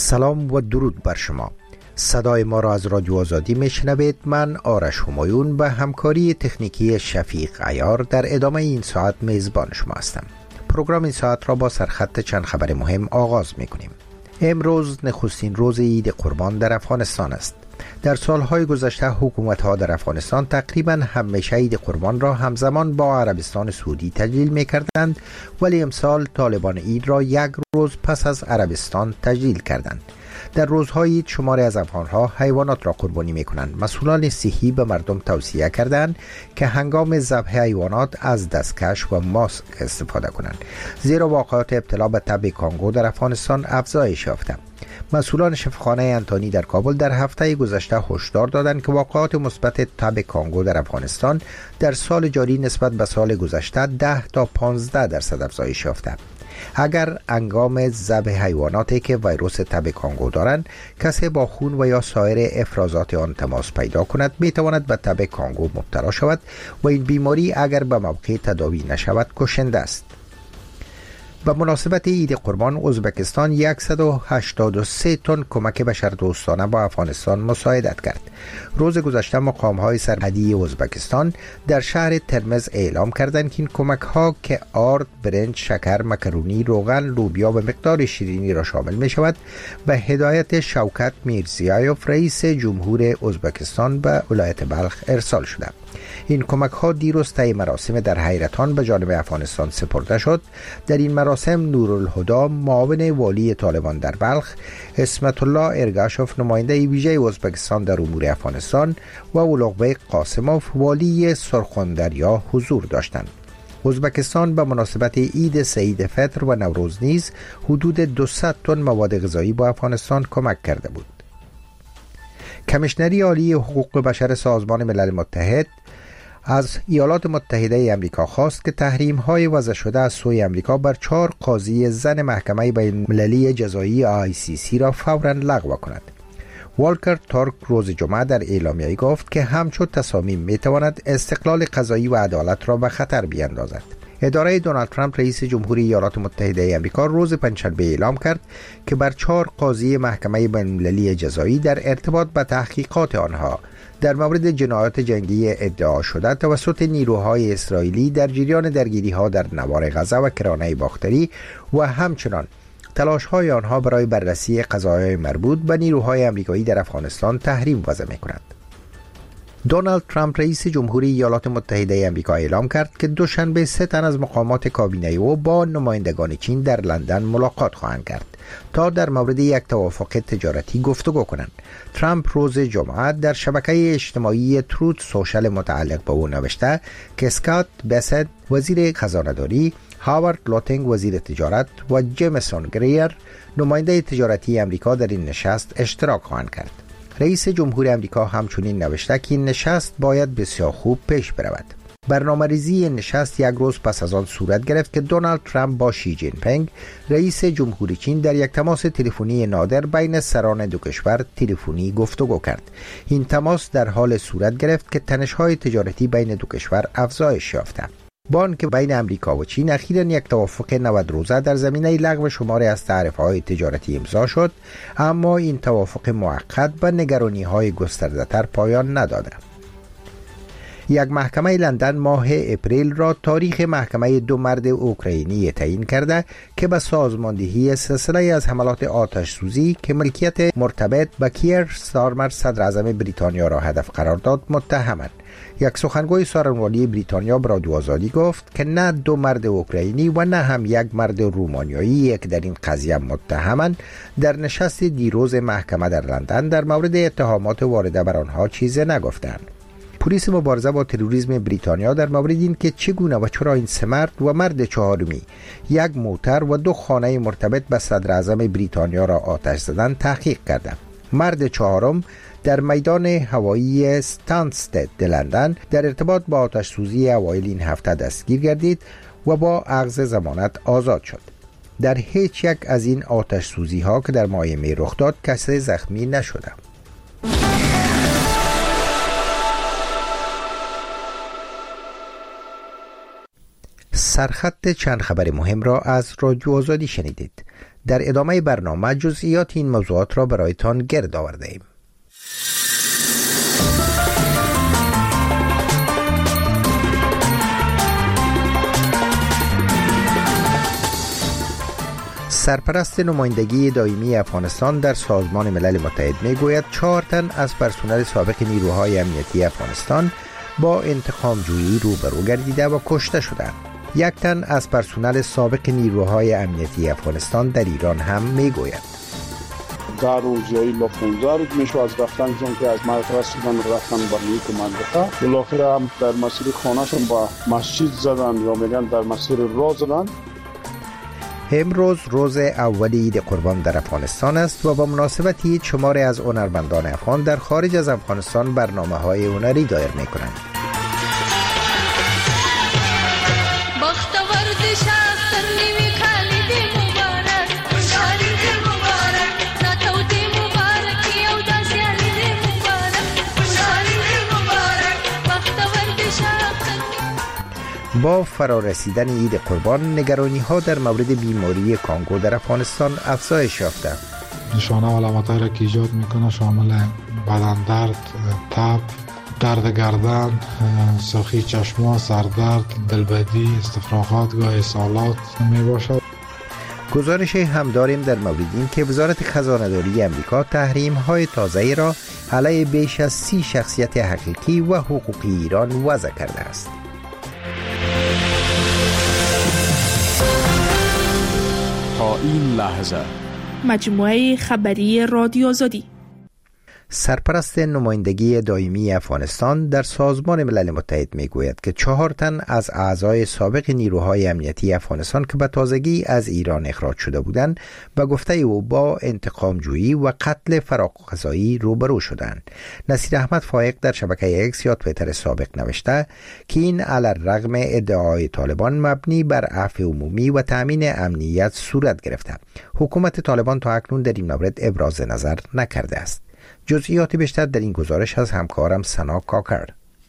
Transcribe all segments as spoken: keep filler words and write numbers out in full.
سلام و درود بر شما. صدای ما را از رادیو آزادی میشنوید. من آرش همایون به همکاری تکنیکی شفیق عیار در ادامه این ساعت میزبان شما هستم. پروگرام این ساعت را با سرخط چند خبر مهم آغاز میکنیم. امروز نخستین روز عید قربان در افغانستان است. در سالهای گذشته حکومت‌ها در افغانستان تقریباً همیشه عید قربان را همزمان با عربستان سعودی تجلیل می‌کردند، ولی امسال طالبان عید را یک روز پس از عربستان تجلیل کردند. در روزهای عید شماری از افغان‌ها حیوانات را قربانی می‌کنند. مسئولان صحی به مردم توصیه کردند که هنگام ذبح حیوانات از دستکش و ماسک استفاده کنند، زیرا واقعات ابتلا به تب کانگو در افغانستان افزایش یافته. مسئولان شفاخانه انتانی در کابل در هفته گذشته هشدار دادند که واقعات مثبت تب کانگو در افغانستان در سال جاری نسبت به سال گذشته ده تا پانزده درصد افزایش یافته. اگر هنگام ذبح حیواناتی که ویروس تب کانگو دارند کسی با خون و یا سایر افرازات آن تماس پیدا کند، می تواند به تب کانگو مبتلا شود و این بیماری اگر به موقع تداوی نشود کشنده است. به مناسبت عید قربان ازبکستان صد و هشتاد و سه تن کمک بشردوستانه با افغانستان مساعدت کرد. روز گذشته مقام‌های سرحدی ازبکستان در شهر ترمز اعلام کردند که این کمک‌ها که آرد، برنج، شکر، مکرونی، روغن، لوبیا و مقدار شیرینی را شامل می‌شود، به هدایت شوکت میرزیایوف رئیس جمهور ازبکستان به ولایت بلخ ارسال شده. این کمک ها دیروز طی مراسم در حیرتان به جانب افغانستان سپرده شد. در این مراسم نورالهدی معاون والی طالبان در بلخ، اسمت الله ارگاشوف نماینده ویژه ازبکستان در امور افغانستان و اولوغبek قاسموف والی سرخوندریا حضور داشتند. ازبکستان به مناسبت عید سعید فطر و نوروز نیز حدود دویست تن مواد غذایی با افغانستان کمک کرده بود. کمیشنری عالی حقوق بشر سازمان ملل متحد از ایالات متحده امریکا خواست که تحریم‌های وضع شده از سوی امریکا بر چهار قاضی زن محکمه بین‌المللی جزایی آی سی سی را فوراً لغو کند. والکر تورک روز جمعه در اعلامیه‌ای گفت که همچون تصامیم می‌تواند استقلال قضایی و عدالت را به خطر بیاندازد. اداره دونالد ترامپ رئیس جمهوری ایالات متحده امریکا روز پنجشنبه اعلام کرد که بر چهار قاضی محکمه بین‌المللی جزایی در ارتباط به تحقیقات آنها در مورد جنایات جنگی ادعا شده توسط نیروهای اسرائیلی در جریان درگیری‌ها در نوار غزه و کرانه باختری و همچنان تلاش‌های آنها برای بررسی قضایای مربوط به نیروهای آمریکایی در افغانستان تحریم وضع می‌کند. دونالد ترامپ رئیس جمهوری ایالات متحده آمریکا اعلام کرد که دوشنبه سه تن از مقامات کابینه او با نمایندگان چین در لندن ملاقات خواهند کرد تا در مورد یک توافق تجارتی گفتگو کنند. ترامپ روز جمعه در شبکه اجتماعی تروت سوشل متعلق به او نوشته که اسکات بسد وزیر خزانه‌داری، هاوارد لوتینگ وزیر تجارت و جیمسون گریر نماینده تجارتی آمریکا در این نشست اشتراک خواهند کرد. رئیس جمهور آمریکا همچنین نوشته که این نشست باید بسیار خوب پیش برود. برنامه‌ریزی این نشست یک روز پس از آن صورت گرفت که دونالد ترامپ با شی جین پینگ رئیس جمهوری چین در یک تماس تلفنی نادر بین سران دو کشور تلفنی گفتگو کرد. این تماس در حال صورت گرفت که تنش‌های تجارتی بین دو کشور افزایش یافته. بانک بین امریکا و چین اخیراً یک توافق نود روزه در زمینه لغو شماری از تعرفه‌های تجارتی امضا شد، اما این توافق موقت به نگرانی‌های گسترده‌تر پایان نداده. یک محکمه لندن ماه اپریل را تاریخ محکمه دو مرد اوکراینی تعیین کرده که به سازماندهی سلسله از حملات آتش سوزی که ملکیت مرتبط به کیر ستارمر صدر اعظم بریتانیا را هدف قرار داد متهمند. یک سخنگوی سخنرانی بریتانیا به رادیو آزادی گفت که نه دو مرد اوکراینی و نه هم یک مرد رومانیایی که در این قضیه متهمند در نشست دیروز محکمه در لندن در مورد اتهامات وارده بر آنها چیزی نگفتند. پلیس مبارزه با تروریسم بریتانیا در مورد این که چگونه و چرا این سه مرد و مرد چهارمی یک موتر و دو خانه مرتبط به صدر اعظم بریتانیا را آتش زدند تحقیق کرده. مرد چهارم در میدان هوایی استانستد لندن در ارتباط با آتش سوزی اوایل این هفته دستگیر گردید و با اخذ ضمانت آزاد شد. در هیچ یک از این آتش سوزی ها که در ماه می رخ داد کسی زخمی نشده. سرخط چند خبر مهم را از رادیو آزادی شنیدید. در ادامه برنامه جزئیات این موضوعات را برایتان گرد آورده ایم. سرپرست نمایندگی دائمی افغانستان در سازمان ملل متحد میگوید چهار تن از پرسنل سابق نیروهای امنیتی افغانستان با انتقام جویی روبرو گردیده و کشته شدند. یک تن از پرسنل سابق نیروهای امنیتی افغانستان در ایران هم میگوید در روز یا ایلا پونزده روز میشه از رفتنشون که از مرکز رسیدن رفتن بر نیک منطقه، بالاخره هم در مسیر خانهشون با مسجد زدن یا میگن در مسیر راه زدن. امروز روز اولی عید قربان در افغانستان است و با مناسبت عید شماری از هنرمندان افغان در خارج از افغانستان برنامه‌های هنری دایر می‌کنند. با فرارسیدن عید قربان نگرانی ها در مورد بیماری کانگو در افغانستان افزایش یافته. نشانه و علامت‌هایی را که ایجاد میکنه شامل بدن درد، تب، درد گردن، سرخی چشم، سردرد، دلبدی، استفراغات، گاه اسهالات می باشد. گزارش هم داریم در مورد این که وزارت خزانه‌داری امریکا تحریم های تازه‌ای را علیه بیش از سی شخصیت حقیقی و حقوقی ایران وضع کرده است. تا این لحظه مجموعه خبری رادیو آزادی. سرپرست نمایندگی دائمی افغانستان در سازمان ملل متحد میگوید که چهار تن از اعضای سابق نیروهای امنیتی افغانستان که به تازگی از ایران اخراج شده بودند به گفته او با انتقام جویی و قتل فراق‌قضایی روبرو شدند. نصیر احمد فائق در شبکه اکس یا توییتر سابق نوشته که این علی‌الرغم ادعای طالبان مبنی بر عفو عمومی و تامین امنیت صورت گرفته. حکومت طالبان تا اکنون در این مورد ابراز نظر نکرده است. جزئیات بیشتر در این گزارش از همکارم سنا کاکر.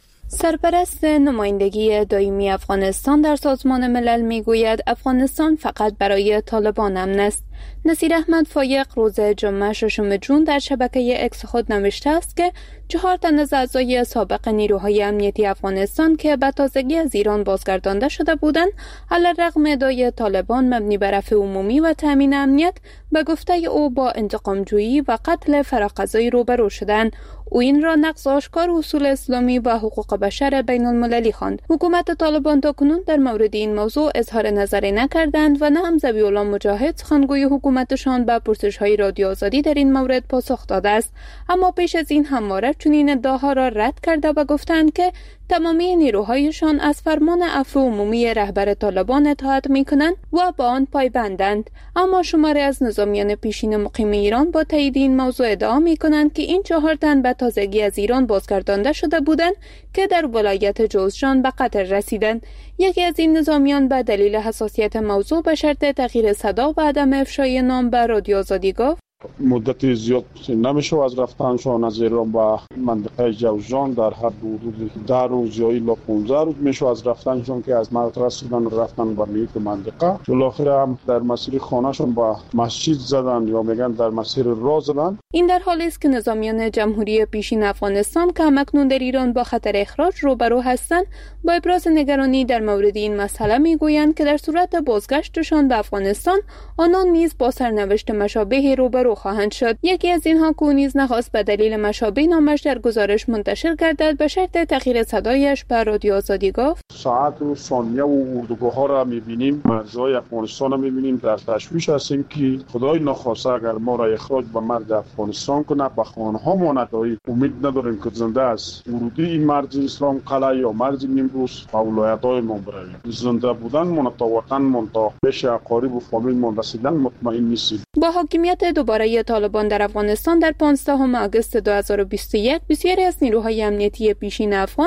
سرپرست نمایندگی دائمی افغانستان در سازمان ملل میگوید افغانستان فقط برای طالبان امن است. نصیر احمد فایق روز جمعه ششم جون در شبکه اکس خود نوشته است که چهار تن از اعضای سابق نیروهای امنیتی افغانستان که به تازگی از ایران بازگردانده شده بودند علی‌رغم ادعای طالبان مبنی بر عفو عمومی و تامین امنیت به گفته او با انتقام جویی و قتل فراق‌قضایی روبرو شدند. او این را نقض آشکار اصول اسلامی و حقوق بشر بین المللی خواند. حکومت طالبان تاکنون در مورد این موضوع اظهار نظری نکردند و نه هم ذبیح الله مجاهد سخنگوی حکومتشان به پرسش‌های رادیو آزادی در این مورد پاسخ داده است. اما پیش از این همواره چنین ادعاها را رد کرده و گفتند که تمامی نیروهایشان از فرمان عفو عمومی رهبر طالبان اطاعت می‌کنند و با آن پایبندند. اما شماری از نظامیان پیشین مقیم ایران با تایید این موضوع ادعا می‌کنند که این چهار تن به تازگی از ایران بازگردانده شده بودند که در ولایت جوزجان به قتل رسیدند. یکی از این نظامیان به دلیل حساسیت موضوع به شرط تغییر صدا و عدم افشای نام به رادیو آزادی گفت مدت زیاد نمیشه از رفتنشان از ایران به منطقه جوزجان در حد حدود ده روز یا الی پانزده روز میشه از رفتنشان که از مرکز رسیدن رفتن به نیک منطقه، بالاخره هم در مسیر خانهشون با مسجد زدن یا میگن در مسیر راه زدن. این در حالی است که نظامیان جمهوری پیشین افغانستان که همکنون در ایران با خطر اخراج روبرو هستند با ابراز نگرانی در مورد این مسئله میگویند که در صورت بازگشتشان به افغانستان آنان نیز با سرنوشت مشابه روبرو خواهند شد. یکی از اینها که نیز نخواست به دلیل مشابه نامش در گزارش منتشر گردد به شرط تغییر صدایش به رادیو آزادی گفت ساعت و ثانیه و اردوگاه ها را میبینیم، مرزهای افغانستان را میبینیم، در تشویش هستیم که خدای نخواسته اگر ما را اخراج به مرز افغانستان کنه به خانه ها ما نداریم، امید نداریم که زنده است ورودی این مرز اسلام قلعه یا مرز نیمروز و ولایت های ما برویم. زنده بودن من تا وطن من تا پیش اقارب و فامیل من رسیدن مطمئن نیستیم. با حاکمیت دوباره طالبان در افغانستان در پانزدهم آگوست دو هزار و بیست و یک بسیاری از نیروهای امنیتی پیشین افغان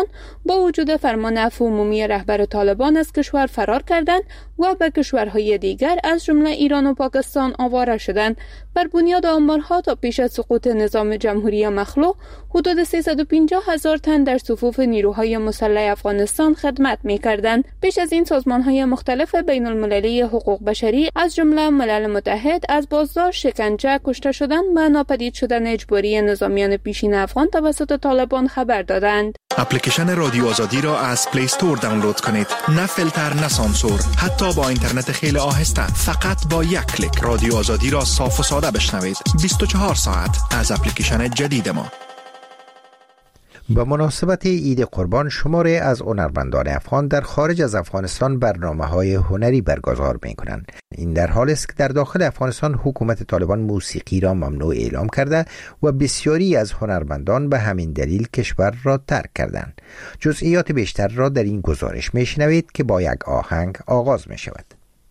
با وجود فرمان عفو عمومی رهبر طالبان از کشور فرار کردند و به کشورهای دیگر از جمله ایران و پاکستان آواره شدند. بر بنیاد آمارها تا پیش از سقوط نظام جمهوری مخلوع حدود سیصد و پنجاه هزار تن در صفوف نیروهای مسلح افغانستان خدمت می‌کردند. پیش از این سازمان‌های مختلف بین المللی حقوق بشری از جمله ملل متحد از بازداشت، شکنجه، کشته شدن و ناپدید شدن اجباری نظامیان پیشین افغان توسط طالبان خبر دادند. اپلیکیشن رادیو آزادی را از پلی استور دانلود کنید. نه فیلتر، نه سانسور، حتی با اینترنت خیلی آهسته. فقط با یک کلیک رادیو آزادی را صاف و ساده بشنوید. بیست و چهار ساعت از اپلیکیشن جدید ما. به مناسبت عید قربان شماری از هنرمندان افغان در خارج از افغانستان برنامه‌های هنری برگزار می‌کنند. این در حالی است که در داخل افغانستان حکومت طالبان موسیقی را ممنوع اعلام کرده و بسیاری از هنرمندان به همین دلیل کشور را ترک کردند. جزئیات بیشتر را در این گزارش می‌شنوید که با یک آهنگ آغاز می‌شود.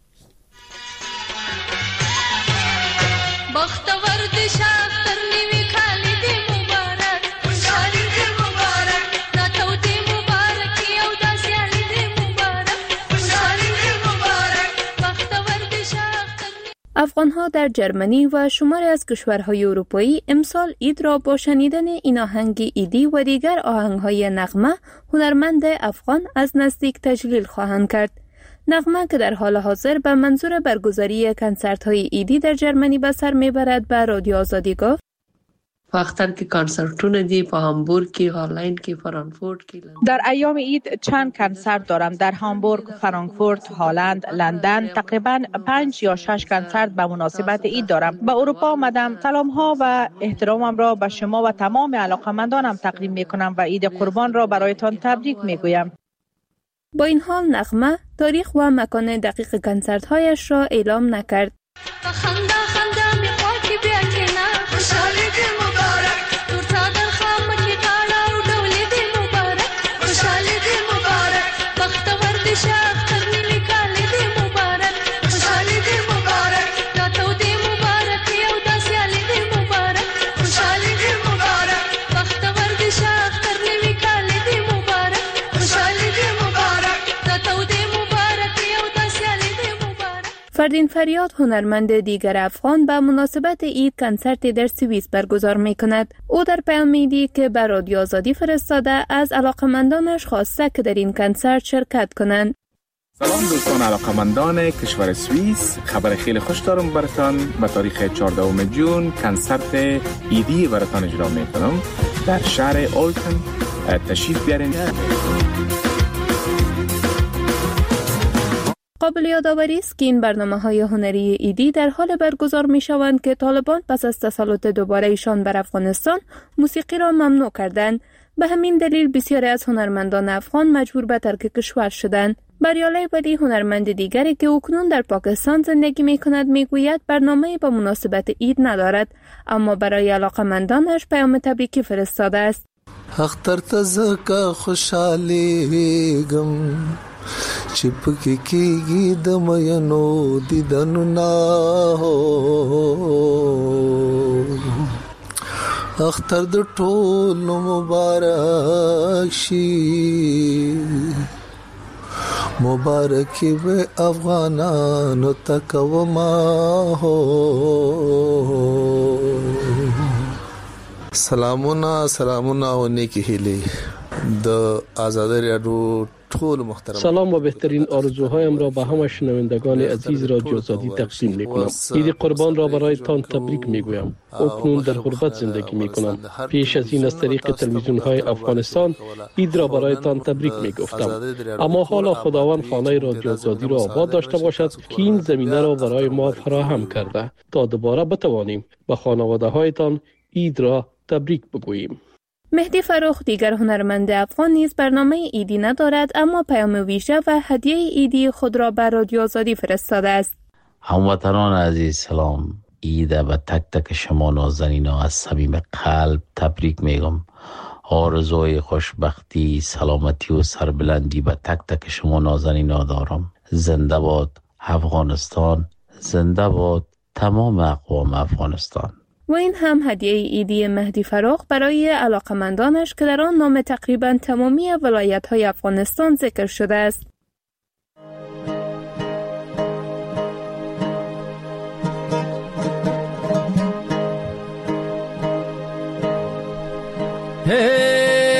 افغان‌ها در جرمنی و شماری از کشورهای اروپایی امسال عید را با شنیدن این آهنگ عیدی و دیگر آهنگ‌های نغمه هنرمند افغان از نزدیک تجلیل خواهند کرد. نغمه که در حال حاضر به منظور برگزاری کنسرت‌های عیدی در جرمنی به سر می‌برد به رادیو آزادی گفت: وقتی که کنسرتونه دی په هامبورگ کې، هالند کې، فرانکفورت کې. در ایام عید چند کنسرت دارم در هامبورگ، فرانکفورت، هالند، لندن. تقریبا پنج یا شش کنسرت به مناسبت عید دارم. به اروپا آمدم. سلام ها و احترامم را به شما و تمام علاقه‌مندانم تقدیم می‌کنم و عید قربان را برایتان تبریک می‌گویم. با این حال نغمه تاریخ و مکان دقیق کنسرت‌هایش را اعلام نکرد. فردین فریاد هنرمند دیگر افغان به مناسبت عید کنسرتی در سوئیس برگزار می کند. او در پیام عیدی که به رادیو آزادی فرستاده از علاقمندانش خواسته که در این کنسرت شرکت کنند. سلام دوستان علاقمندان کشور سوئیس، خبر خیلی خوش دارم براتان. به تاریخ چهاردهم جون کنسرت عیدی براتان اجرا می کنم در شهر اولتن. تشریف بیارین. قابل یادآوری است که این برنامه‌های هنری عیدی در حال برگزار می‌شوند که طالبان پس از تسلط دوباره ایشان بر افغانستان موسیقی را ممنوع کردند. به همین دلیل بسیاری از هنرمندان افغان مجبور به ترک کشور شدند. بریالی ولی هنرمند دیگری که اکنون در پاکستان زندگی می‌کند می‌گوید برنامه‌ای به مناسبت عید ندارد، اما برای علاقه‌مندانش پیام تبریکی فرستاده است. اختر تزکا خوشحالیږم چې پکې کېږي د مینو دیدنونه اختر د ټولو مبارک شي مبارکي به افغانانو ته کومه سلامونه سلامونه او نیکی هیلې د آزادی رادیو. سلام و بهترین آرزوهایم را به همه شنوندگان عزیز رادیو آزادی تقدیم می‌کنم. عید قربان را برایتان تبریک می‌گویم. اکنون در غربت زندگی می‌کنم. پیش از این از طریق تلویزیون‌های افغانستان عید را برایتان تبریک می‌گفتم. اما حالا خداوند خانه رادیو آزادی را آباد داشته باشد که این زمینه را برای ما فراهم کرده تا دوباره بتوانیم به خانواده‌هایتان عید را تبریک بگوییم. مهدی فروخ دیگر هنرمند افغان نیز برنامه عیدی ندارد، اما پیام ویژه و هدیه عیدی خود را بر رادیو آزادی فرستاده است. هموطنان عزیز سلام. عید به تک تک شما نازنینان از صمیم قلب تبریک میگم. آرزوی خوشبختی، سلامتی و سربلندی به تک تک شما نازنینان دارم. زنده باد افغانستان، زنده باد تمام اقوام افغانستان. و این هم هدیه عیدی مهدی فراق برای علاقمندانش که در آن نام تقریبا تمامی ولایت‌های افغانستان ذکر شده است. Hey